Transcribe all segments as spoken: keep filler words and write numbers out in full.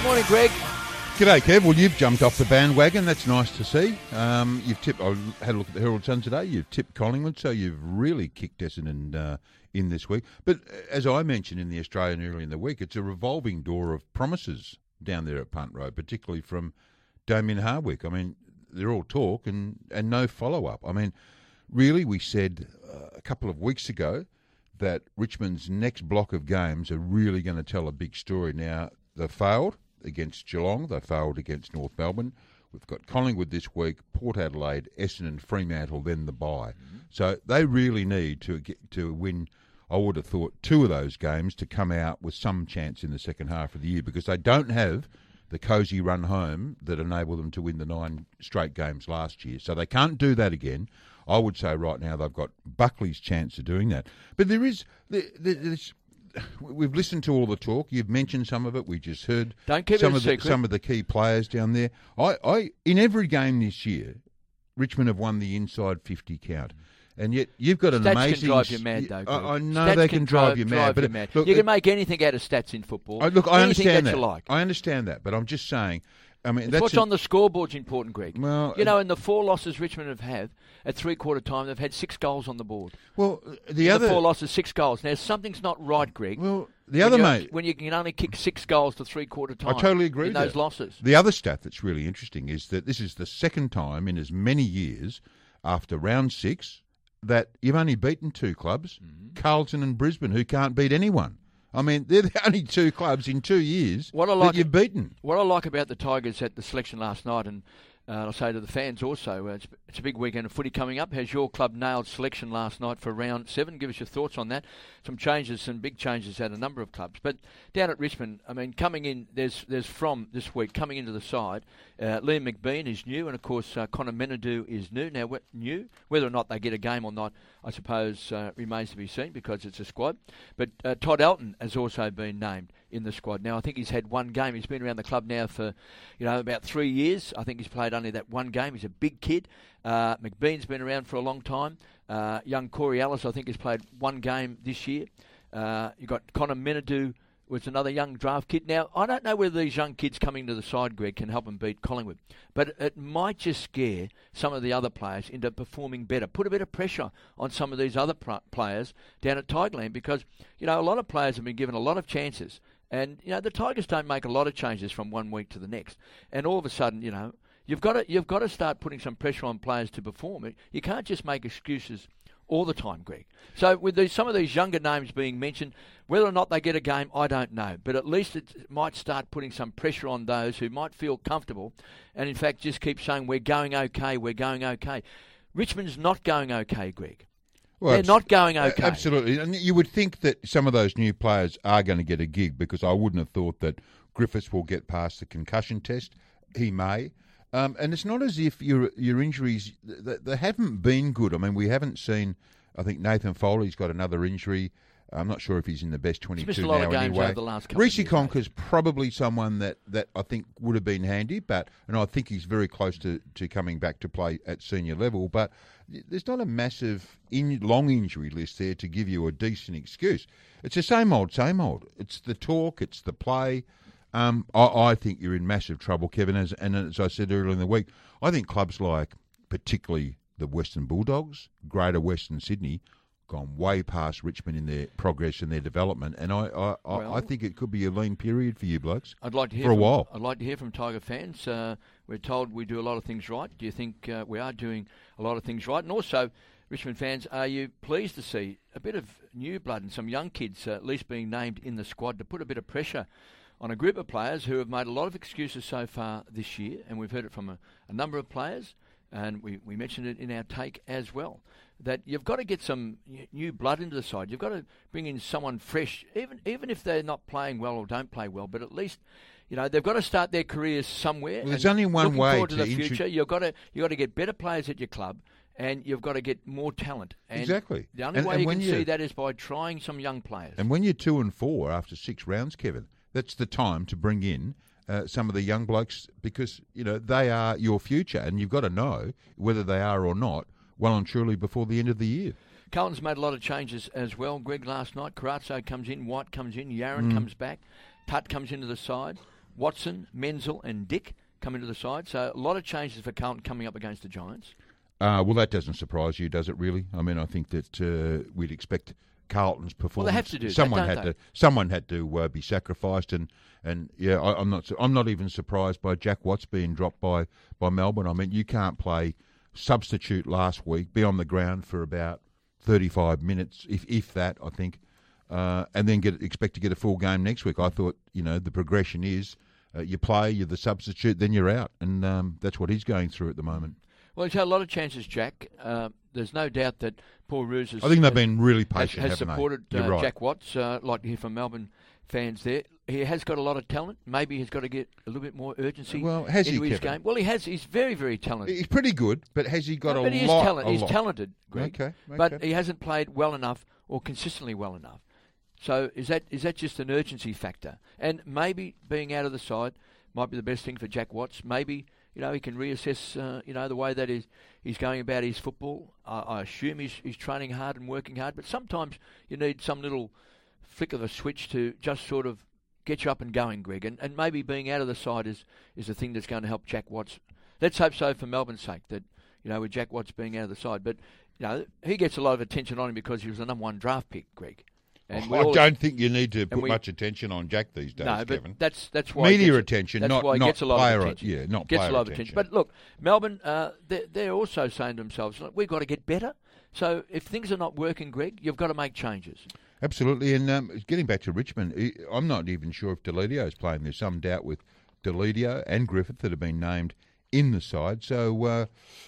Morning, Greg. G'day, Kev. Well, you've jumped off the bandwagon. That's nice to see. Um, you've tipped. I had a look at the Herald Sun today. You've tipped Collingwood, so you've really kicked Essendon uh, in this week. But as I mentioned in the Australian earlier in the week, it's a revolving door of promises down there at Punt Road, particularly from Damien Hardwick. I mean, they're all talk and, and no follow-up. I mean, really, we said uh, a couple of weeks ago that Richmond's next block of games are really going to tell a big story. Now, they failed against Geelong. They failed against North Melbourne. We've got Collingwood this week, Port Adelaide, Essendon, Fremantle, then the bye. Mm-hmm. So they really need to get to win, I would have thought, two of those games to come out with some chance in the second half of the year, because they don't have the cosy run home that enabled them to win the nine straight games last year. So they can't do that again. I would say right now they've got Buckley's chance of doing that. But there is... There, there's, we've listened to all the talk. You've mentioned some of it. We just heard Don't keep some it a of the, secret. some of the key players down there. I, I, in every game this year, Richmond have won the inside fifty count. And yet you've got an stats amazing... Stats can drive you mad, though, Greg. I, I know stats they can, can drive, drive you mad. drive but you mad. Look, you can it, make anything out of stats in football. I, look, I anything understand that, that. you like. I understand that, but I'm just saying... I mean, it's that's what's an, on the scoreboard's important, Greg. Well, you know, in the four losses Richmond have had at three-quarter time, they've had six goals on the board. Well, the in other... the four losses, six goals. Now, something's not right, Greg. Well, the other, mate... When you can only kick six goals to three-quarter time. I totally agree in with those that. losses. The other stat that's really interesting is that this is the second time in as many years after round six that you've only beaten two clubs, mm-hmm. Carlton and Brisbane, who can't beat anyone. I mean, they're the only two clubs in two years what I like, that you've beaten. What I like about the Tigers at the selection last night, and uh, I'll say to the fans also, uh, it's, it's a big weekend of footy coming up. Has your club nailed selection last night for round seven? Give us your thoughts on that. Some changes, some big changes at a number of clubs. But down at Richmond, I mean, coming in, there's there's from this week, coming into the side, uh, Liam McBean is new, and of course uh, Connor Menadue is new. Now, wh- new, whether or not they get a game or not, I suppose uh, remains to be seen because it's a squad. But uh, Todd Elton has also been named in the squad. Now, I think he's had one game. He's been around the club now for, you know, about three years. I think he's played only that one game. He's a big kid. Uh, McBean's been around for a long time. Uh, young Corey Ellis, I think, has played one game this year. Uh, you've got Connor Menadue, was another young draft kid. Now, I don't know whether these young kids coming to the side, Greg, can help them beat Collingwood. But it might just scare some of the other players into performing better. Put a bit of pressure on some of these other pr- players down at Tigerland because, you know, a lot of players have been given a lot of chances. And, you know, the Tigers don't make a lot of changes from one week to the next. And all of a sudden, you know, you've got to, you've got to start putting some pressure on players to perform. You can't just make excuses all the time, Greg. So with these, some of these younger names being mentioned, whether or not they get a game, I don't know. But at least it might start putting some pressure on those who might feel comfortable and, in fact, just keep saying, we're going okay, we're going okay. Richmond's not going okay, Greg. Well, They're abs- not going okay. Absolutely. And you would think that some of those new players are going to get a gig because I wouldn't have thought that Griffiths will get past the concussion test. He may. Um, and it's not as if your your injuries, they, they haven't been good. I mean, we haven't seen, I think Nathan Foley's got another injury. I'm not sure if he's in the best twenty-two he's missed a lot now of games anyway. over the last couple Reece of years, Conker's probably someone that, that I think would have been handy, but and I think he's very close to, to coming back to play at senior level. But there's not a massive in, long injury list there to give you a decent excuse. It's the same old, same old. It's the talk, it's the play. Um, I, I think you're in massive trouble, Kevin. As, and as I said earlier in the week, I think clubs like particularly the Western Bulldogs, Greater Western Sydney, gone way past Richmond in their progress and their development, and I I, well, I think it could be a lean period for you blokes. I'd like to hear for a from, while. I'd like to hear from Tiger fans. Uh, we're told we do a lot of things right. Do you think uh, we are doing a lot of things right? And also, Richmond fans, are you pleased to see a bit of new blood and some young kids uh, at least being named in the squad to put a bit of pressure on a group of players who have made a lot of excuses so far this year, and we've heard it from a, a number of players, and we, we mentioned it in our take as well, that you've got to get some new blood into the side. You've got to bring in someone fresh, even even if they're not playing well or don't play well, but at least, you know, they've got to start their careers somewhere. Well, there's only one looking way forward to, to the intru- future. You've got to you've got to get better players at your club, and you've got to get more talent. And exactly. The only and, way and you can you, see that is by trying some young players. And when you're two and four after six rounds, Kevin, that's the time to bring in uh, some of the young blokes because, you know, they are your future and you've got to know whether they are or not well and truly before the end of the year. Carlton's made a lot of changes as well. Greg last night, Carazzo comes in, White comes in, Yaron mm. comes back, Tutt comes into the side. Watson, Menzel and Dick come into the side. So a lot of changes for Carlton coming up against the Giants. Uh, well, that doesn't surprise you, does it? Really? I mean, I think that uh, we'd expect Carlton's performance. Well, they have to do someone that, don't had they? to. Someone had to uh, be sacrificed, and, and yeah, I, I'm not. I'm not even surprised by Jack Watts being dropped by, by Melbourne. I mean, you can't play substitute last week, be on the ground for about thirty-five minutes, if if that. I think, uh, and then get expect to get a full game next week. I thought, you know, the progression is uh, you play, you're the substitute, then you're out, and um, that's what he's going through at the moment. Well, he's had a lot of chances, Jack. Uh, there's no doubt that Paul Roos has... I think they've has, been really patient, has, has haven't supported they? uh, right. Jack Watts. Uh, like to hear from Melbourne fans there. He has got a lot of talent. Maybe he's got to get a little bit more urgency well, has into he, his Kevin? game. Well, he has. He's very, very talented. He's pretty good, but has he got no, a but he is lot? talent. A He's lot. talented, Greg. Okay, okay. But he hasn't played well enough or consistently well enough. So is that is that just an urgency factor? And maybe being out of the side might be the best thing for Jack Watts. Maybe, you know, he can reassess, uh, you know, the way that he's, he's going about his football. I, I assume he's, he's training hard and working hard, but sometimes you need some little flick of a switch to just sort of get you up and going, Greg. And, and maybe being out of the side is, is the thing that's going to help Jack Watts. Let's hope so for Melbourne's sake, that, you know, with Jack Watts being out of the side. But, you know, he gets a lot of attention on him because he was the number one draft pick, Greg. And oh, I don't think you need to put we, much attention on Jack these days, no, but Kevin. that's that's why media gets, attention, that's not why he not gets a lot player, of attention. yeah, not gets player a lot of attention. attention. But look, Melbourne, uh, they're, they're also saying to themselves, look, we've got to get better. So if things are not working, Greg, you've got to make changes. Absolutely, and um, getting back to Richmond, I'm not even sure if Deledio is playing. There's some doubt with Deledio and Griffith that have been named in the side. So uh,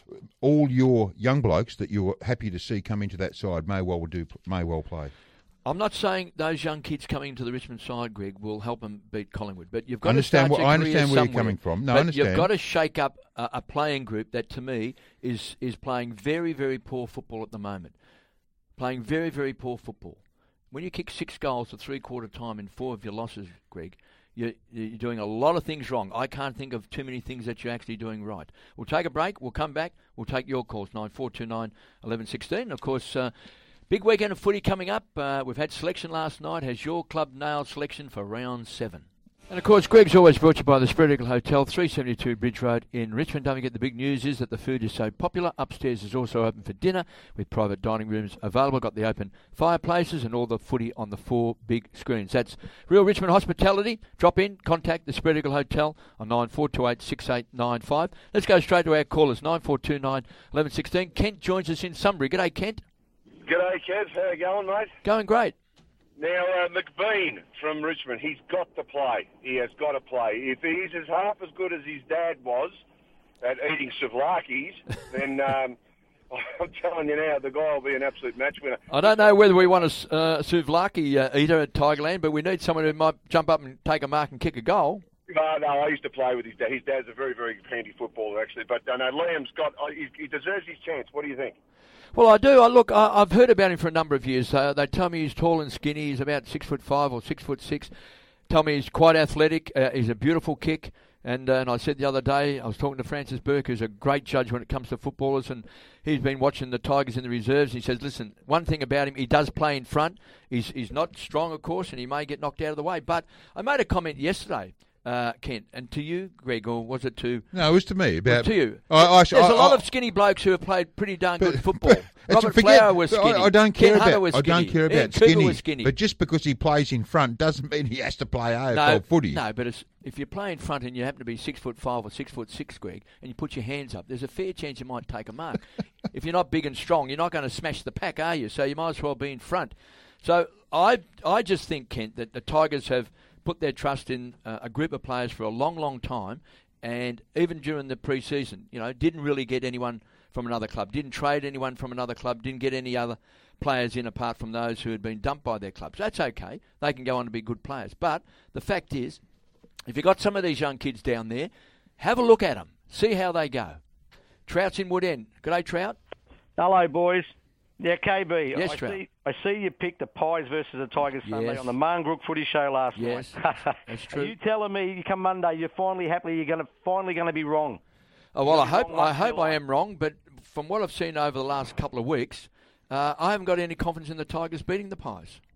all your young blokes that you're happy to see come into that side may well do may well play. I'm not saying those young kids coming into the Richmond side, Greg, will help them beat Collingwood, but you've got understand to start what, your I understand career where you're coming from. No, but I understand. You've got to shake up a, a playing group that, to me, is is playing very, very poor football at the moment. Playing very, very poor football. When you kick six goals at three-quarter time in four of your losses, Greg, you're, you're doing a lot of things wrong. I can't think of too many things that you're actually doing right. We'll take a break. We'll come back. We'll take your calls, nine four two nine, one one one six. Of course... Uh, Big weekend of footy coming up. Uh, we've had selection last night. Has your club nailed selection for round seven? And of course, Greg's always brought to you by the Spread Eagle Hotel, three seventy-two Bridge Road in Richmond. Don't forget, the big news is that the food is so popular. Upstairs is also open for dinner with private dining rooms available. Got the open fireplaces and all the footy on the four big screens. That's Real Richmond Hospitality. Drop in, contact the Spread Eagle Hotel on nine four two eight, six eight nine five. Let's go straight to our callers, nine four two nine, one one one six. Kent joins us in Sunbury. G'day, Kent. G'day, Kev. How you going, mate? Going great. Now, uh, McBean from Richmond, he's got to play. He has got to play. If he's as half as good as his dad was at eating souvlaki's, then um, I'm telling you now, the guy will be an absolute match winner. I don't know whether we want a uh, souvlaki uh, eater at Tigerland, but we need someone who might jump up and take a mark and kick a goal. No, no, I used to play with his dad. His dad's a very, very handy footballer, actually. But uh, no, Liam's got, uh, he, he deserves his chance. What do you think? Well, I do. I look, I, I've heard about him for a number of years. Uh, they tell me he's tall and skinny. He's about six foot five or six foot six. Tell me he's quite athletic. Uh, he's a beautiful kick. And, uh, and I said the other day, I was talking to Francis Burke, who's a great judge when it comes to footballers, and he's been watching the Tigers in the reserves. He says, listen, one thing about him, he does play in front. He's he's not strong, of course, and he may get knocked out of the way. But I made a comment yesterday. Uh, Kent, and to you, Greg, or was it to... No, it was to me. About, to you. I, I, There's I, a lot I, of skinny blokes who have played pretty darn but, good football. Robert forget, Flower was skinny. I, I don't care Ken Hunter about. was I skinny. don't care Ian about Cooper skinny, was skinny. But just because he plays in front doesn't mean he has to play A F L no, footy. No, but it's, if you play in front and you happen to be six foot five or six foot six, Greg, and you put your hands up, there's a fair chance you might take a mark. If you're not big and strong, you're not going to smash the pack, are you? So you might as well be in front. So I, I just think, Kent, that the Tigers have put their trust in uh, a group of players for a long, long time, and even during the pre-season, you know, didn't really get anyone from another club, didn't trade anyone from another club, didn't get any other players in apart from those who had been dumped by their clubs. That's okay. They can go on to be good players. But the fact is, if you've got some of these young kids down there, have a look at them. See how they go. Trout's in Wood End. G'day, Trout. Hello, boys. Yeah, K B. Yes, I Trout. see, I see you picked the Pies versus the Tigers Sunday Yes. on the Marngrook Footy Show last Yes, night. that's true. Are you telling me you come Monday you're finally happy you're going to finally going to be wrong? Oh, well, I You're hope wrong I like hope you I like. am wrong, but from what I've seen over the last couple of weeks, uh, I haven't got any confidence in the Tigers beating the Pies.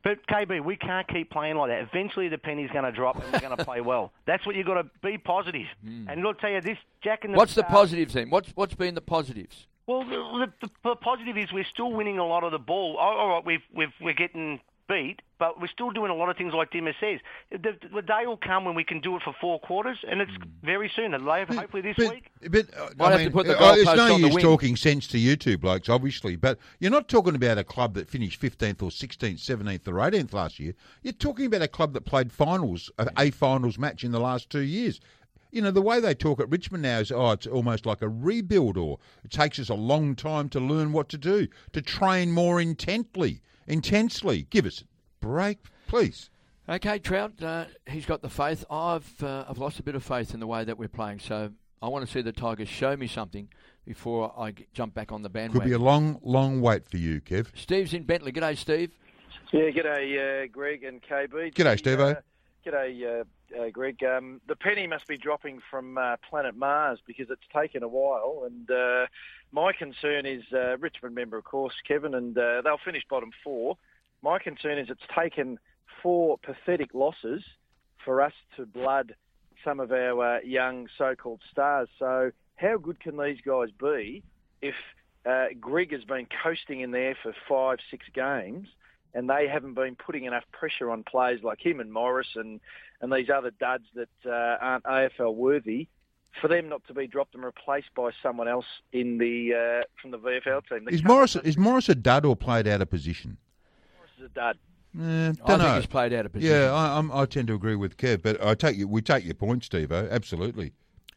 But, K B, we can't keep playing like that. Eventually the penny's going to drop and we're going to play well. That's what you've got to be positive. Mm. And look, tell you this, Jack and the... What's the uh, positives then? What's What's been the positives? Well, the, the, the positive is we're still winning a lot of the ball. All right, we've, we've, we're getting beat, but we're still doing a lot of things like Dimmer says. The, the day will come when we can do it for four quarters, and it's mm. very soon. And hopefully this but, week. But uh, Might I have mean, to put the uh, goalpost it's no on the use wing. talking sense to you two blokes, obviously, but you're not talking about a club that finished fifteenth or sixteenth, seventeenth or eighteenth last year. You're talking about a club that played finals, a finals match in the last two years. You know, the way they talk at Richmond now is, oh, it's almost like a rebuild, or it takes us a long time to learn what to do, to train more intently, intensely. Give us a break, please. Okay, Trout, uh, he's got the faith. I've uh, I've lost a bit of faith in the way that we're playing, so I want to see the Tigers show me something before I get, jump back on the bandwagon. Could be a long, long wait for you, Kev. Steve's in Bentley. G'day, Steve. Yeah, g'day, uh, Greg and K B. G'day, Steve-o. Uh, g'day, uh, uh, Greg. Um, the penny must be dropping from uh, planet Mars because it's taken a while, and uh, my concern is uh, Richmond member, of course, Kevin, and uh, they'll finish bottom four. My concern is it's taken four pathetic losses for us to blood some of our uh, young so-called stars. So how good can these guys be if uh, Greg has been coasting in there for five, six games and they haven't been putting enough pressure on players like him and Morris and, and these other duds that uh, aren't A F L worthy, for them not to be dropped and replaced by someone else in the uh, from the V F L team? Is Morris, is Morris a dud or played out of position? Morris is a dud. Uh, I don't think know. he's played out of position. Yeah, I, I'm, I tend to agree with Kev, but I take you. We take your point, Steve-o. Absolutely.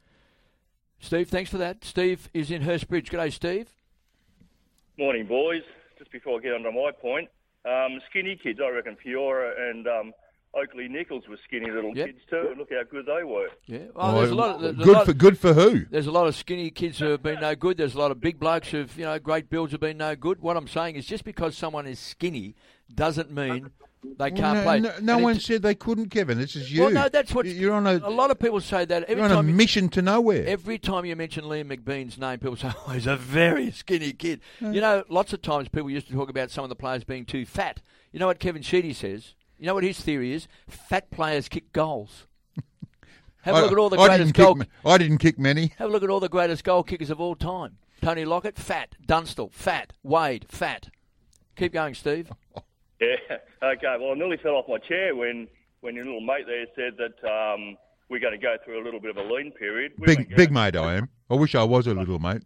Steve, thanks for that. Steve is in Hurstbridge. G'day, Steve. Morning, boys. Just before I get on to my point, um, skinny kids, I reckon Fiora and um, Oakley Nichols were skinny little Yep. kids too. Look how good they were. Yeah. Well, there's a lot of, there's a good lot, for good for who? There's a lot of skinny kids who have been no good. There's a lot of big blokes who've, you know, great builds have been no good. What I'm saying is just because someone is skinny doesn't mean they can't Well, no, play. No, no And one it- said they couldn't, Kevin. This is you. Well, no, that's what you're on. A, a lot of people say that every you're on a time. you- mission to nowhere. Every time you mention Liam McBean's name, people say, oh, he's a very skinny kid. You know, lots of times people used to talk about some of the players being too fat. You know what Kevin Sheedy says? You know what his theory is? Fat players kick goals. Have a I, look at all the I greatest didn't goal. kick, ma- I didn't kick many. Have a look at all the greatest goal kickers of all time. Tony Lockett, fat. Dunstall, fat. Wade, fat. Keep going, Steve. Yeah. Okay. Well, I nearly fell off my chair when, when your little mate there said that um, we're going to go through a little bit of a lean period. We Big big mate, I am. I wish I was a little mate.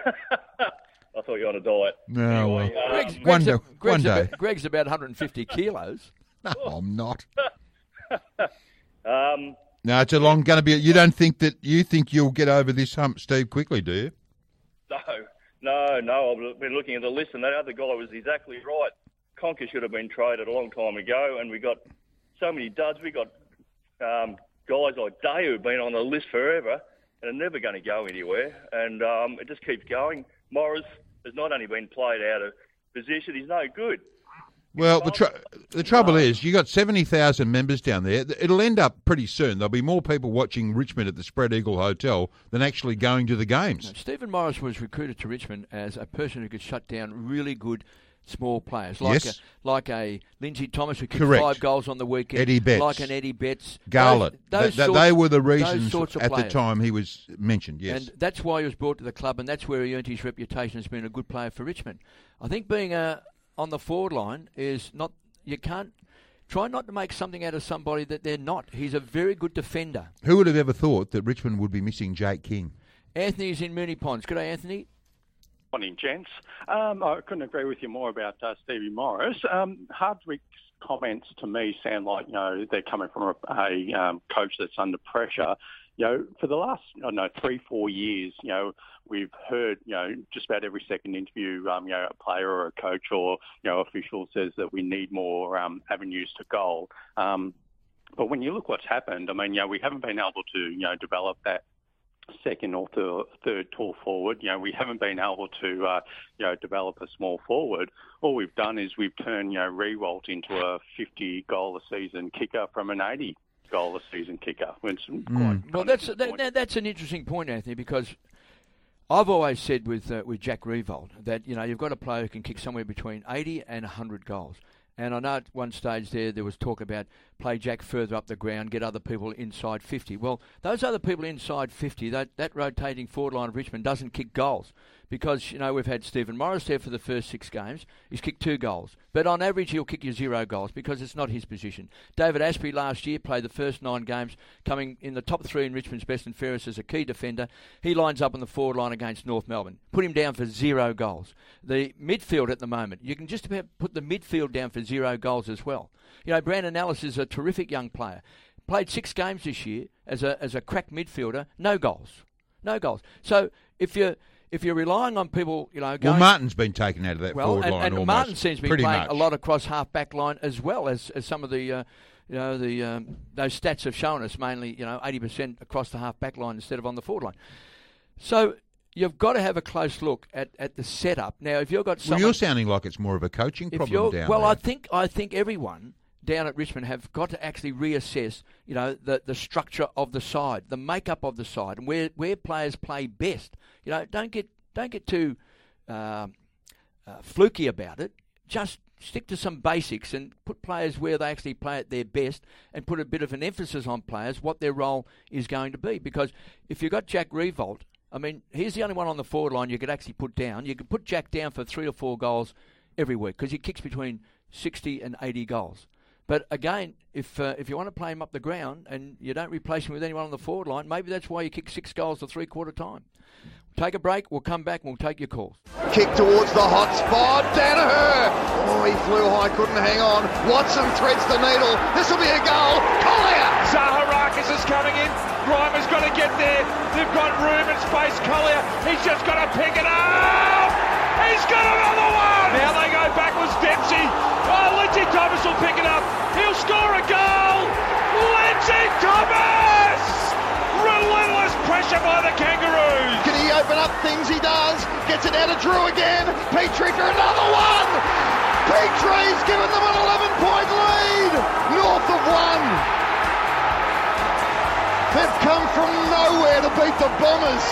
I thought you were on a diet. No, well, Anyway, um, Greg's, Greg's, one a- day- Greg's one day. About, Greg's about one hundred fifty kilos. no, I'm not. um, No, it's a long going to be. You don't think that you think you'll get over this hump, Steve, quickly, do you? no, no, no. I've been looking at the list, and that other guy was exactly right. Conker should have been traded a long time ago, and we got so many duds. We got um, guys like Day who've been on the list forever and are never going to go anywhere, and um, it just keeps going. Morris has not only been played out of position, he's no good. Well, the tr- the trouble is, you got seventy thousand members down there. It'll end up pretty soon. There'll be more people watching Richmond at the Spread Eagle Hotel than actually going to the games. Stephen Morris was recruited to Richmond as a person who could shut down really good small players, like Yes. a, like a Lindsay Thomas who kicked Correct. five goals on the weekend, Eddie Betts. like an Eddie Betts, Garlett. Those, those Th- sorts, they were the those reasons sorts of at the players. time he was mentioned, yes. And that's why he was brought to the club, and that's where he earned his reputation as being a good player for Richmond. I think being a, on the forward line is not, you can't, try not to make something out of somebody that they're not. He's a very good defender. Who would have ever thought that Richmond would be missing Jake King? Anthony's in Moonee Ponds. G'day, Anthony. Morning, gents. Um, I couldn't agree with you more about uh, Stevie Morris. Um, Hardwick's comments to me sound like, you know, they're coming from a, a um, coach that's under pressure. You know, for the last, I don't know, three, four years, you know, we've heard, you know, just about every second interview, um, you know, a player or a coach or, you know, official says that we need more um, avenues to goal. Um, but when you look what's happened, I mean, you know, we haven't been able to, you know, develop that second or third, third tall forward. You know, we haven't been able to, uh, you know, develop a small forward. All we've done is we've turned, you know, Rewalt into a fifty goal a season kicker from an eighty goal a season kicker. When some Mm. quite Well, that's that, that, that's an interesting point, Anthony, because I've always said with uh, with Jack Rewalt that, you know, you've got a player who can kick somewhere between eighty and one hundred goals. And I know at one stage there, there was talk about play Jack further up the ground, get other people inside fifty. Well, those other people inside fifty, that, that rotating forward line of Richmond doesn't kick goals. Because, you know, we've had Stephen Morris there for the first six games. He's kicked two goals. But on average, he'll kick you zero goals because it's not his position. David Asprey last year played the first nine games, coming in the top three in Richmond's best and fairest as a key defender. He lines up on the forward line against North Melbourne. Put him down for zero goals. The midfield at the moment, you can just about put the midfield down for zero goals as well. You know, Brandon Ellis is a terrific young player. Played six games this year as a as a crack midfielder. No goals. No goals. So if you're... If you're relying on people, you know, going... Well, Martin's been taken out of that well, forward and, line and almost. Martin seems to be pretty playing much. a lot across half-back line as well as, as some of the, uh, you know, the um, those stats have shown us, mainly, you know, eighty percent across the half-back line instead of on the forward line. So you've got to have a close look at, at the setup. Now, if you've got someone... Well, you're sounding like it's more of a coaching if problem you're, down well, there. I think I think everyone down at Richmond have got to actually reassess, you know, the, the structure of the side, the makeup of the side, and where, where players play best. You know, don't get... Don't get too uh, uh, fluky about it. Just stick to some basics and put players where they actually play at their best and put a bit of an emphasis on players, what their role is going to be. Because if you've got Jack Revolt, I mean, he's the only one on the forward line you could actually put down. You could put Jack down for three or four goals every week because he kicks between sixty and eighty goals. But again, if uh, if you want to play him up the ground and you don't replace him with anyone on the forward line, maybe that's why you kick six goals to three-quarter time. Take a break, we'll come back and we'll take your calls. Kick towards the hot spot, Danaher! Oh, he flew high, couldn't hang on. Watson threads the needle. This will be a goal. Collier! Zaharakis is coming in. Grimer's got to get there. They've got room and space. Collier, he's just got to pick it up! He's got another one! Now they go backwards, Dempsey. Oh, Lindsay Thomas will pick it up. He'll score a goal! Lindsay Thomas! Relentless pressure by the Kangaroos. Can he open up things? He does. Gets it out of Drew again. Petrie for another one. Petrie's given them an eleven-point lead. North of one. They've come from nowhere to beat the Bombers.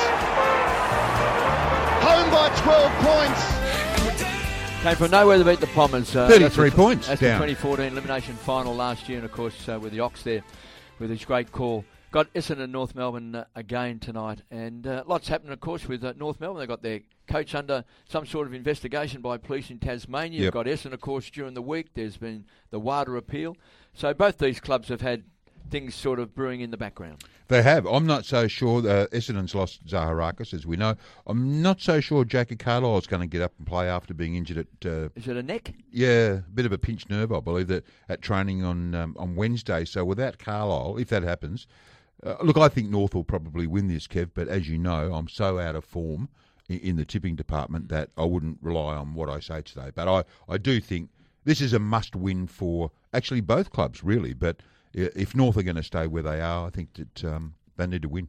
Home by twelve points. Came from nowhere to beat the Bombers. Uh, thirty-three that's points That's down. the twenty fourteen elimination final last year, and of course uh, with the Ox there, with his great call. Got Essendon and North Melbourne uh, again tonight, and uh, lots happening, of course, with uh, North Melbourne. They've got their coach under some sort of investigation by police in Tasmania. Yep. You've got Essendon, of course, during the week. There's been the WADA appeal. So both these clubs have had things sort of brewing in the background. They have. I'm not so sure. Uh, Essendon's lost Zaharakis, as we know. I'm not so sure Jackie Carlisle's going to get up and play after being injured at... Uh, Is it a neck? Yeah, a bit of a pinched nerve, I believe, that at training on um, on Wednesday. So without Carlisle, if that happens... Uh, look, I think North will probably win this, Kev, but as you know, I'm so out of form in, in the tipping department that I wouldn't rely on what I say today. But I, I do think this is a must-win for actually both clubs, really. But if North are going to stay where they are, I think that um, they need to win.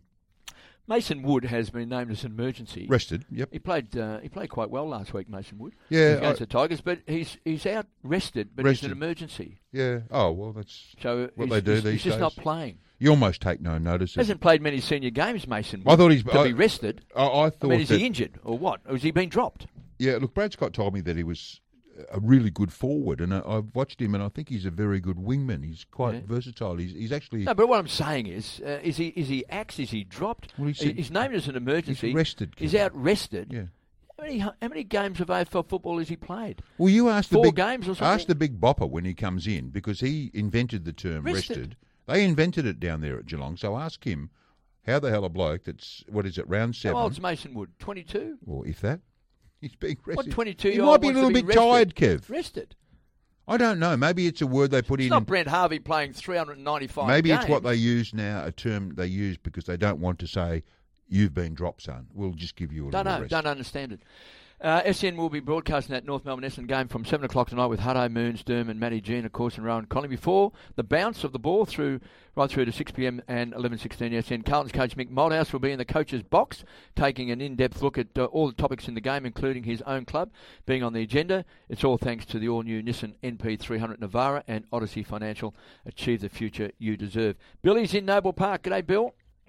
Mason Wood has been named as an emergency. Rested, yep. He played uh, he played quite well last week, Mason Wood. Yeah, against I, the Tigers, but he's he's out rested, but rested. he's an emergency. Yeah. Oh well, that's so what he's, they do he's, these he's just days. not playing. You almost take no notice. Hasn't played many senior games, Mason Wood. I thought he's to I, be rested. I, I thought. I mean, is that, he injured or what? Or has he been dropped? Yeah. Look, Brad Scott told me that he was a really good forward, and I, I've watched him, and I think he's a very good wingman. He's quite Yeah. versatile. He's, he's actually No, but what I'm saying is, uh, is he is he axed? Is he dropped? Well, he said- he's named as an emergency. he's rested. He's Kevin. out rested. Yeah. How many how many games of A F L football has he played? Well, you asked Four the big, games or something? Ask the big bopper when he comes in because he invented the term Rested. rested. They invented it down there at Geelong. So ask him how the hell a bloke that's what is it round seven? How old's Mason Wood? twenty-two. Or if that, he's being rested. What twenty-two He year might old be a wants to little be bit tired, rested? Kev. Rested. I don't know. Maybe it's a word they put It's in. not Brent Harvey playing three hundred ninety-five Maybe games. it's what they use now, a term they use because they don't want to say you've been dropped, son. We'll just give you a Don't little know. rest. Don't understand it. Uh, S N will be broadcasting that North Melbourne Essendon game from seven o'clock tonight with Hutto, Moons, Derm and Matty G and, of course, and Rowan Conley. Before the bounce of the ball through right through to six p.m. and eleven sixteen S N. Carlton's coach Mick Malthouse will be in the coach's box, taking an in-depth look at uh, all the topics in the game, including his own club being on the agenda. It's all thanks to the all-new Nissan N P three hundred Navara and Odyssey Financial. Achieve the future you deserve. Billy's in Noble Park. G'day, Bill.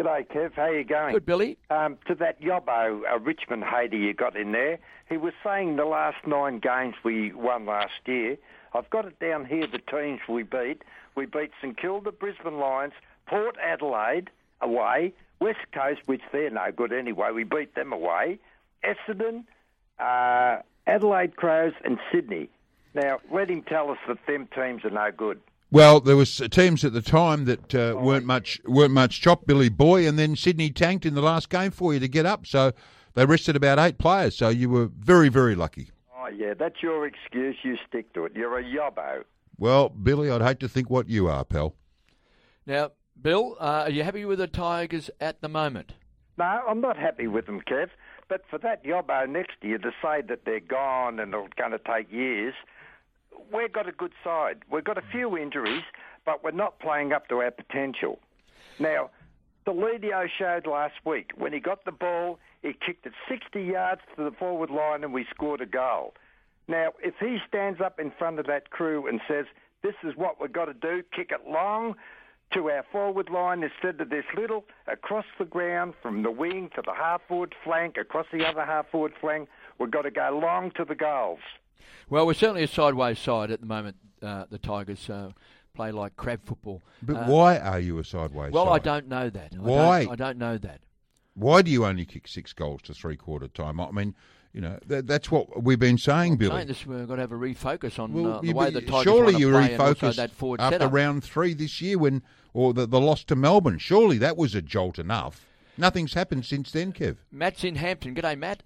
G'day, Kev. How you going? Good, Billy. Um, to that Yobbo uh, Richmond hater you got in there, he was saying the last nine games we won last year. I've got it down here, the teams we beat. We beat St Kilda, Brisbane Lions, Port Adelaide away, West Coast, which they're no good anyway. We beat them away, Essendon, uh, Adelaide Crows and Sydney. Now, let him tell us that them teams are no good. Well, there was teams at the time that uh, weren't much weren't much chop, Billy Boy, and then Sydney tanked in the last game for you to get up. So they rested about eight players. So you were very, very lucky. Oh, yeah, that's your excuse. You stick to it. You're a yobbo. Well, Billy, I'd hate to think what you are, pal. Now, Bill, uh, are you happy with the Tigers at the moment? No, I'm not happy with them, Kev. But for that yobbo next year to say that they're gone and it's going to take years... We've got a good side. We've got a few injuries, but we're not playing up to our potential. Now, the Deledio showed last week, when he got the ball, he kicked it sixty yards to the forward line and we scored a goal. Now, if he stands up in front of that crew and says, this is what we've got to do, kick it long to our forward line instead of this little, across the ground from the wing to the half-forward flank, across the other half-forward flank, we've got to go long to the goals. Well, we're certainly a sideways side at the moment. Uh, the Tigers uh, play like crab football. But uh, why are you a sideways well, side? I don't know that. Why? I don't, I don't know that. Why do you only kick six goals to three-quarter time? I mean, you know, that, that's what we've been saying, I'm Billy. saying this, we've got to have a refocus on well, uh, the you, way the Tigers surely want you to play and also refocused that forward after setup. round three this year when, or the, the loss to Melbourne. Surely that was a jolt enough. Nothing's happened since then, Kev. Matt's in Hampton. G'day, Matt.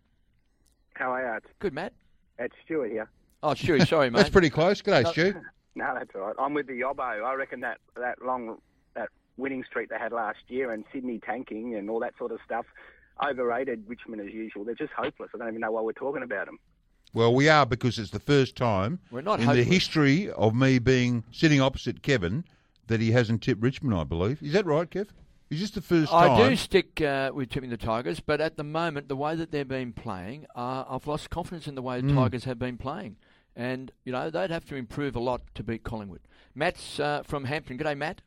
How are you? Good, Matt. It's Stuart here. Oh, Stewie, sorry, mate. That's pretty close. G'day, No. Stu. No, that's all right. I'm with the Yobbo. I reckon that, that long that winning streak they had last year and Sydney tanking and all that sort of stuff, overrated Richmond as usual. They're just hopeless. I don't even know why we're talking about them. Well, we are because it's the first time We're not in hopeless. the history of me being sitting opposite Kevin that he hasn't tipped Richmond, I believe. Is that right, Kev? Is this the first time? I do stick uh, with tipping the Tigers, but at the moment, the way that they've been playing, uh, I've lost confidence in the way the Mm. Tigers have been playing. And, you know, they'd have to improve a lot to beat Collingwood. Matt's uh, from Hampton. G'day, Matt.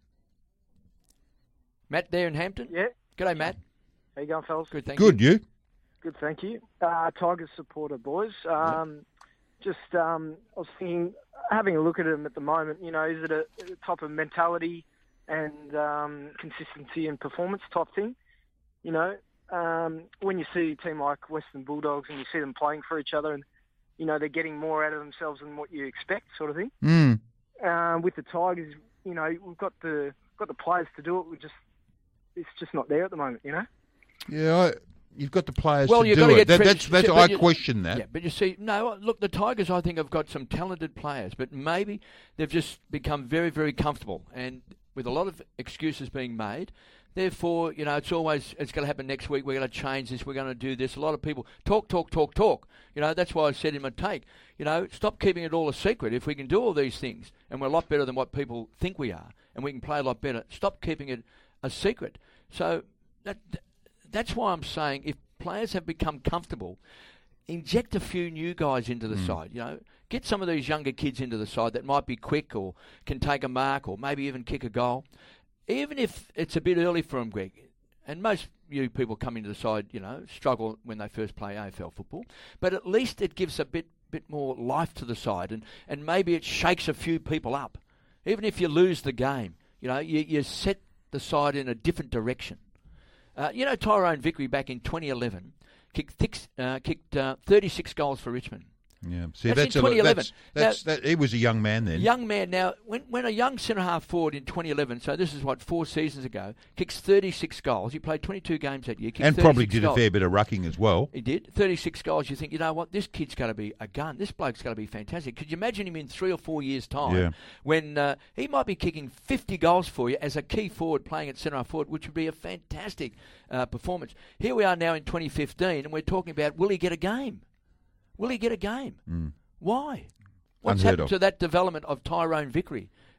Matt there in Hampton? Yeah. G'day, Matt. How you going, fellas? Good, thank Good, you. you? Good, thank you. Uh, Tigers supporter, boys. Um, Just, um, I was thinking, having a look at them at the moment, you know, is it a, a type of mentality and um, consistency and performance type thing? You know, um, when you see a team like Western Bulldogs and you see them playing for each other and, you know, they're getting more out of themselves than what you expect, sort of thing. Mm. Um, with the Tigers, you know, we've got the got the players to do it. We just it's just not there at the moment, you know. Yeah, I, you've got the players Well, to you've do got to it. get That, Trent- that's that's but I you- question that. Yeah, but you see, no, look, the Tigers, I think, have got some talented players, but maybe they've just become very, very comfortable, and with a lot of excuses being made. Therefore, you know, it's always, it's going to happen next week, we're going to change this, we're going to do this. A lot of people talk, talk, talk, talk. You know, that's why I said in my take, you know, stop keeping it all a secret. If we can do all these things, and we're a lot better than what people think we are, and we can play a lot better, stop keeping it a secret. So that that's why I'm saying if players have become comfortable, inject a few new guys into the Mm. side, you know. Get some of these younger kids into the side that might be quick or can take a mark or maybe even kick a goal. Even if it's a bit early for them, Greg, and most you people come into the side, you know, struggle when they first play A F L football, but at least it gives a bit bit more life to the side, and, and maybe it shakes a few people up. Even if you lose the game, you know, you, you set the side in a different direction. Uh, you know, Tyrone Vickery back in twenty eleven kicked, six, uh, kicked uh, thirty-six goals for Richmond. Yeah, see, That's that's, in a, twenty eleven. that's, that's Now- that. He was a young man then. Young man. Now, when when a young centre-half forward in twenty eleven, so this is what, four seasons ago, kicks thirty-six goals. He played twenty-two games that year. kicked and probably thirty-six did goals. a fair bit of rucking as well. He did. thirty-six goals. You think, you know what, this kid's going to be a gun. This bloke's going to be fantastic. Could you imagine him in three or four years' time Yeah. when uh, he might be kicking fifty goals for you as a key forward playing at centre-half forward, which would be a fantastic uh, performance. Here we are now in twenty fifteen, and we're talking about, will he get a game? Will he get a game? Mm. Why? What's Unheard happened of. to that development of Tyrone Vickery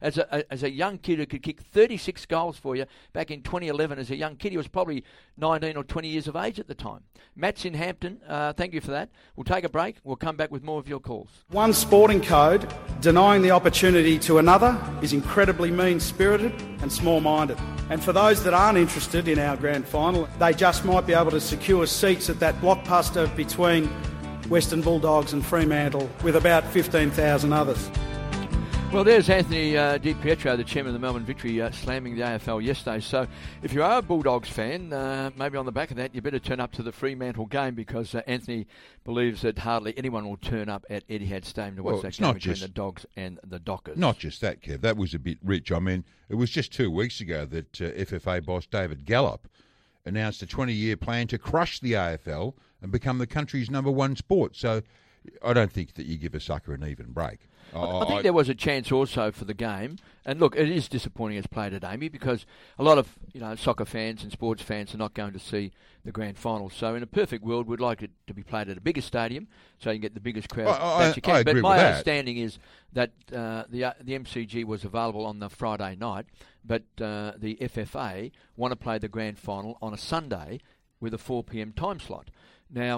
as a, a as a young kid who could kick thirty-six goals for you back in twenty eleven as a young kid. He was probably nineteen or twenty years of age at the time. Matt's in Hampton. Uh, thank you for that. We'll take a break. We'll come back with more of your calls. One sporting code denying the opportunity to another is incredibly mean-spirited and small-minded. And for those that aren't interested in our grand final, they just might be able to secure seats at that blockbuster between Western Bulldogs and Fremantle with about fifteen thousand others. Well, there's Anthony uh, Di Pietro, the chairman of the Melbourne Victory, uh, slamming the A F L yesterday. So if you are a Bulldogs fan, uh, maybe on the back of that, you better turn up to the Fremantle game because uh, Anthony believes that hardly anyone will turn up at Etihad Stadium to watch Well, that it's game not between just- the Dogs and the Dockers. Not just that, Kev. That was a bit rich. I mean, it was just two weeks ago that uh, F F A boss David Gallop announced a twenty-year plan to crush the A F L and become the country's number one sport. So I don't think that you give a sucker an even break. I, I think there was a chance also for the game, and look, it is disappointing it's played at Amy because a lot of you know soccer fans and sports fans are not going to see the grand final. So in a perfect world, we'd like it to be played at a bigger stadium so you can get the biggest crowd I- that you can. I but agree my with that. understanding is that uh, the uh, the M C G was available on the Friday night, but uh, the F F A want to play the grand final on a Sunday with a four p.m. time slot. Now,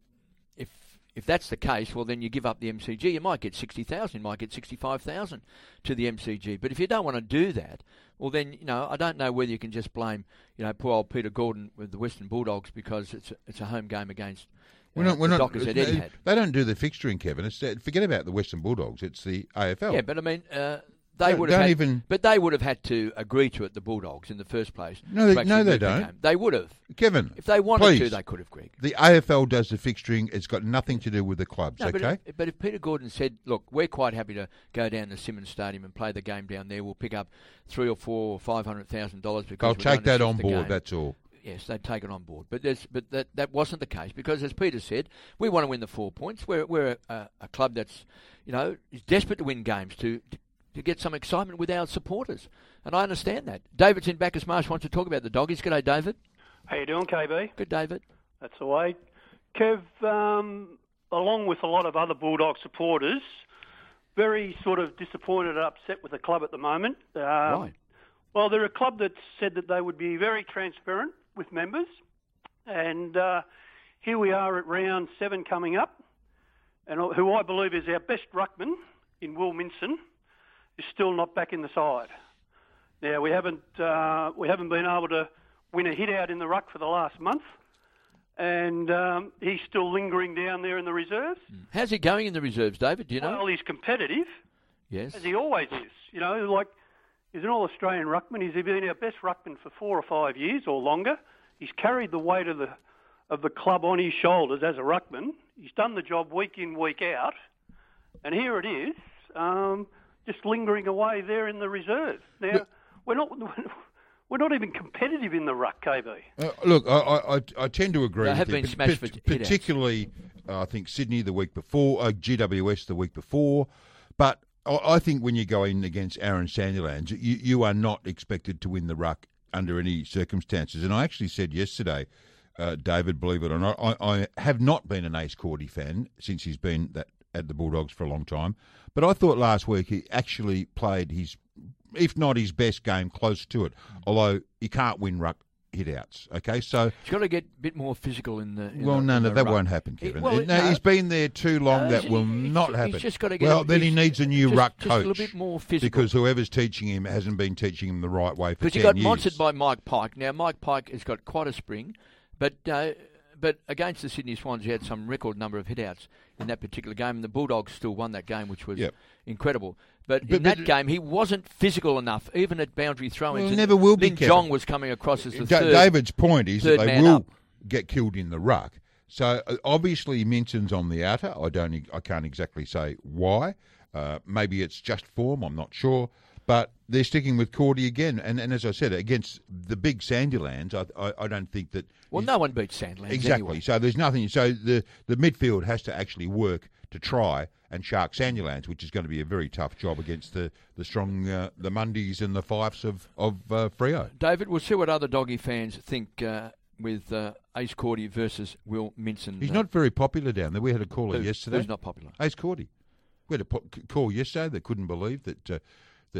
if If that's the case, well, then you give up the M C G. You might get sixty thousand, you might get sixty-five thousand to the M C G. But if you don't want to do that, well, then, you know, I don't know whether you can just blame, you know, poor old Peter Gordon with the Western Bulldogs because it's a, it's a home game against uh, We're not, we're the not, Dockers at they, Etihad. they don't do the fixturing, Kevin. It's, uh, forget about the Western Bulldogs. It's the A F L. Yeah, but I mean, uh, they Don't- would have don't had, even- but they would have had to agree to it, the Bulldogs, in the first place. No, to they- actually no, they move the don't. game. They would have. Kevin, If they wanted please. to, they could have, Greg. The A F L does the fixturing. It's got nothing to do with the clubs, No, but okay? if, but if Peter Gordon said, look, we're quite happy to go down to Simmons Stadium and play the game down there, we'll pick up three or four or five hundred thousand dollars because I'll we're take going to that on assist the board, game. that's all. Yes, they'd take it on board. But there's, but that, that wasn't the case because, as Peter said, we want to win the four points. We're, we're a, a club that's, you know, is desperate to win games, to, to to get some excitement with our supporters. And I understand that. David's in Bacchus Marsh, wants to talk about the Doggies. G'day, David. How you doing, K B? Good, David. That's the way. Kev, um, along with a lot of other Bulldog supporters, very sort of disappointed and upset with the club at the moment. Um, Right. Well, they're a club that said that they would be very transparent with members. And uh, here we are at round seven coming up, and who I believe is our best ruckman in Will Minson is still not back in the side. Now, we haven't uh, we haven't been able to win a hit out in the ruck for the last month, and um, he's still lingering down there in the reserves. How's he going in the reserves, David? Do you know? Well, he's competitive, yes. as he always is. You know, like he's an All-Australian ruckman. He's been our best ruckman for four or five years or longer. He's carried the weight of the of the club on his shoulders as a ruckman. He's done the job week in, week out, and here it is. Um, just lingering away there in the reserve. Now, Look, we're not we're not even competitive in the ruck, K B. Uh, look, I, I, I- I tend to agree They with have you, been but- smashed but for hit-outs. particularly, uh, I think, Sydney the week before, uh, G W S the week before. But I, I think when you go in against Aaron Sandilands, you, you are not expected to win the ruck under any circumstances. And I actually said yesterday, uh, David, believe it or not, I, I have not been an Ace Cordy fan since he's been that at the Bulldogs for a long time. But I thought last week he actually played his, if not his best game, close to it. Although you can't win ruck hit-outs, okay? So He's got to get a bit more physical in the. In well, the, no, in no, the that ruck. won't happen, He- Kevin. well, no, no. he's been there too long. No, that he's- will he's not ju- happen. he's just gotta get well, a- then he he's needs a new just- ruck just a coach. little bit more physical. Because whoever's teaching him hasn't been teaching him the right way for Because ten he got years. monstered by Mike Pike. Now, Mike Pike has got quite a spring, but uh, but against the Sydney Swans, he had some record number of hit-outs in that particular game, and the Bulldogs still won that game, which was Yep. incredible. But, But- in but- that game, he wasn't physical enough, even at boundary throw-ins. Well, And never will be, Lin Kevin. Jong was coming across as the Da- third. David's point is that third they man will up. get killed in the ruck. So uh, obviously Minson's on the outer. I don't. e- I can't exactly say why. Uh, maybe it's just form. I'm not sure. But they're sticking with Cordy again. And, and as I said, against the big Sandilands, I, I, I don't think that. Well, no one beats Sandlands Exactly. anyway. So there's nothing. So the, the midfield has to actually work to try and shark Sandilands, which is going to be a very tough job against the the strong uh, the Mundies and the Fifes of of uh, Freo. David, we'll see what other Doggy fans think uh, with uh, Ace Cordy versus Will Minson. He's uh, not very popular down there. We had a caller Who- yesterday. who's not popular? Ace Cordy. We had a po- call yesterday that couldn't believe that uh, that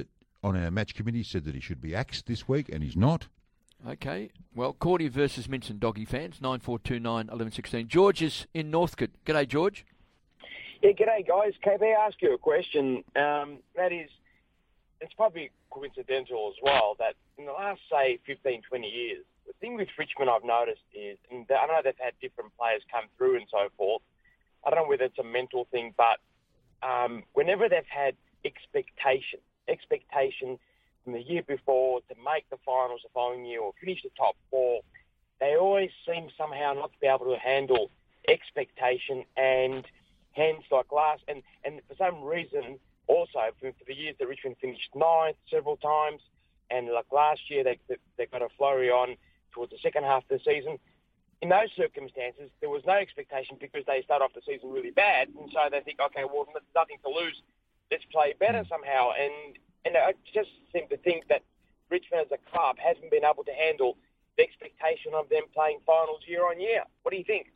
on our match committee said that he should be axed this week, and he's not. Okay. Well, Cordy versus Minson Doggy fans, nine four two nine, eleven sixteen. George is in Northcote. G'day, George. Yeah, g'day, guys. Can I ask you a question? Um, that is, it's probably coincidental as well that in the last, say, fifteen, twenty years, the thing with Richmond I've noticed is, and I know they've had different players come through and so forth. I don't know whether it's a mental thing, but um, whenever they've had expectation, expectation from the year before to make the finals the following year or finish the top four, they always seem somehow not to be able to handle expectation and hands like last. And, and for some reason, also, for, for the years that Richmond finished ninth several times, and like last year, they, they, they got a flurry on towards the second half of the season. In those circumstances, there was no expectation because they start off the season really bad, and so they think, okay, well, nothing to lose. Let's play better somehow. And and I just seem to think that Richmond as a club hasn't been able to handle the expectation of them playing finals year on year. What do you think?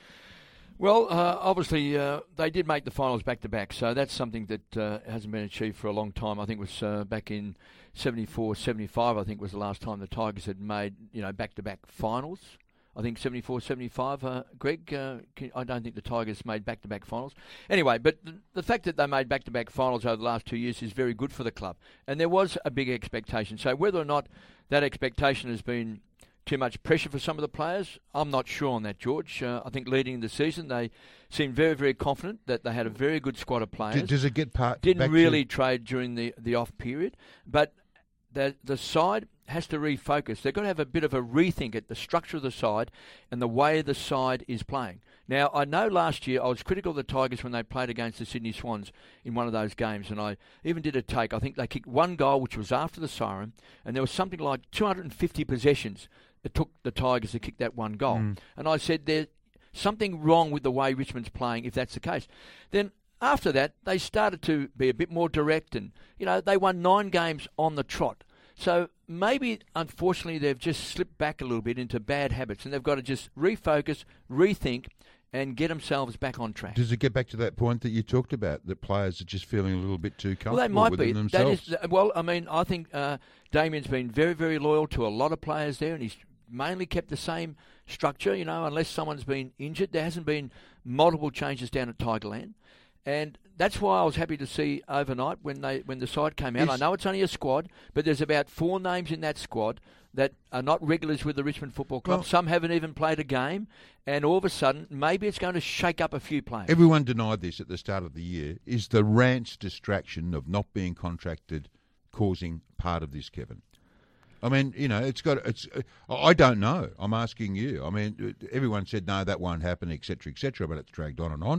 Well, uh, obviously, uh, they did make the finals back-to-back, so that's something that uh, hasn't been achieved for a long time. I think it was uh, back in seventy-four, seventy-five, I think was the last time the Tigers had made, you know, back-to-back finals. I think seventy-four, seventy-five, uh, Greg, uh, can, I don't think the Tigers made back-to-back finals. Anyway, but the, the fact that they made back-to-back finals over the last two years is very good for the club. And there was a big expectation. So whether or not that expectation has been too much pressure for some of the players, I'm not sure on that, George. Uh, I think leading the season, they seemed very, very confident that they had a very good squad of players. D- does it get part? Didn't really to... trade during the, the off period. But the the side has to refocus. They've got to have a bit of a rethink at the structure of the side and the way the side is playing. Now, I know last year I was critical of the Tigers when they played against the Sydney Swans in one of those games, and I even did a take. I think they kicked one goal, which was after the siren, and there was something like two hundred fifty possessions it took the Tigers to kick that one goal. Mm. And I said there's something wrong with the way Richmond's playing if that's the case. Then after that, they started to be a bit more direct, and, you know, they won nine games on the trot. So maybe, unfortunately, they've just slipped back a little bit into bad habits, and they've got to just refocus, rethink, and get themselves back on track. Does it get back to that point that you talked about, that players are just feeling a little bit too comfortable well, they might within be. themselves? That is, well, I mean, I think uh, Damien's been very, very loyal to a lot of players there, and he's mainly kept the same structure, you know, unless someone's been injured. There hasn't been multiple changes down at Tigerland. And that's why I was happy to see overnight when they when the side came out. Is, I know it's only a squad, but there's about four names in that squad that are not regulars with the Richmond Football Club. Well, some haven't even played a game, and all of a sudden, maybe it's going to shake up a few players. Everyone denied this at the start of the year. Is the rant's distraction of not being contracted causing part of this, Kevin? I mean, you know, it's got. It's. I don't know. I'm asking you. I mean, everyone said no, that won't happen, et cetera, et cetera, but it's dragged on and on.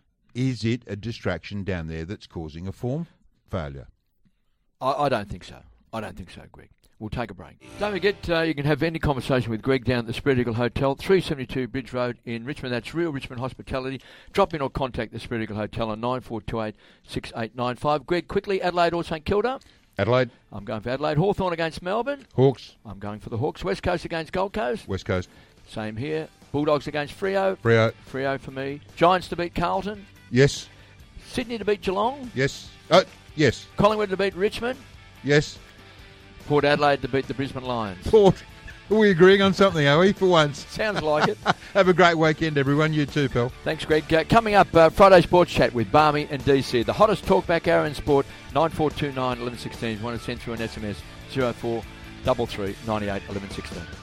Is it a distraction down there that's causing a form failure? I, I don't think so. I don't think so, Greg. We'll take a break. Don't forget, uh, you can have any conversation with Greg down at the Spread Eagle Hotel, three seventy-two Bridge Road in Richmond. That's Real Richmond Hospitality. Drop in or contact the Spread Eagle Hotel on nine four two eight, six eight nine five. Greg, quickly, Adelaide or St Kilda? Adelaide. I'm going for Adelaide. Hawthorn against Melbourne. Hawks. I'm going for the Hawks. West Coast against Gold Coast. West Coast. Same here. Bulldogs against Freo. Freo. Freo for me. Giants to beat Carlton. Yes. Sydney to beat Geelong. Yes. Oh, yes. Collingwood to beat Richmond. Yes. Port Adelaide to beat the Brisbane Lions. Port. Are we agreeing on something, are we, for once? Sounds like it. Have a great weekend, everyone. You too, pal. Thanks, Greg. Uh, coming up, uh, Friday Sports Chat with Barmy and D C. The hottest talkback hour in sport, nine four two nine, eleven sixteen. If you want to send through an S M S, zero four three three, nine eight, eleven sixteen.